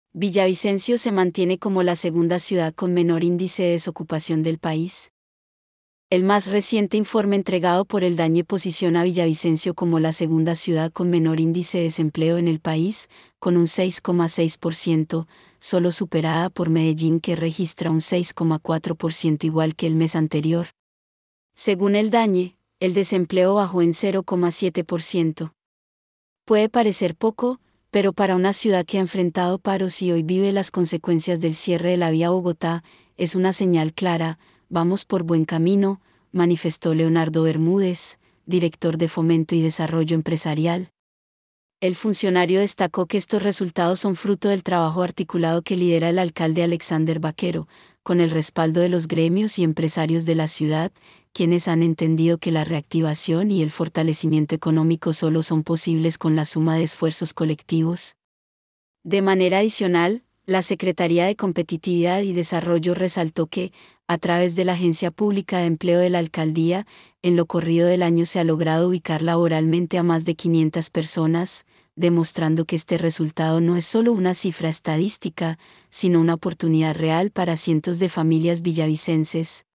Villavicencio se mantiene como la segunda ciudad con menor índice de desocupación del país. El más reciente informe entregado por el DANE posiciona a Villavicencio como la segunda ciudad con menor índice de desempleo en el país, con un 6,6%, solo superada por Medellín que registra un 6,4% igual que el mes anterior. Según el DANE, el desempleo bajó en 0,7%. Puede parecer poco, pero para una ciudad que ha enfrentado paros y hoy vive las consecuencias del cierre de la vía Bogotá, es una señal clara. Vamos por buen camino, manifestó Leonardo Bermúdez, director de Fomento y Desarrollo Empresarial. El funcionario destacó que estos resultados son fruto del trabajo articulado que lidera el alcalde Alexander Vaquero, con el respaldo de los gremios y empresarios de la ciudad, quienes han entendido que la reactivación y el fortalecimiento económico solo son posibles con la suma de esfuerzos colectivos. De manera adicional, la Secretaría de Competitividad y Desarrollo resaltó que, a través de la Agencia Pública de Empleo de la Alcaldía, en lo corrido del año se ha logrado ubicar laboralmente a más de 500 personas, demostrando que este resultado no es solo una cifra estadística, sino una oportunidad real para cientos de familias villavicenses,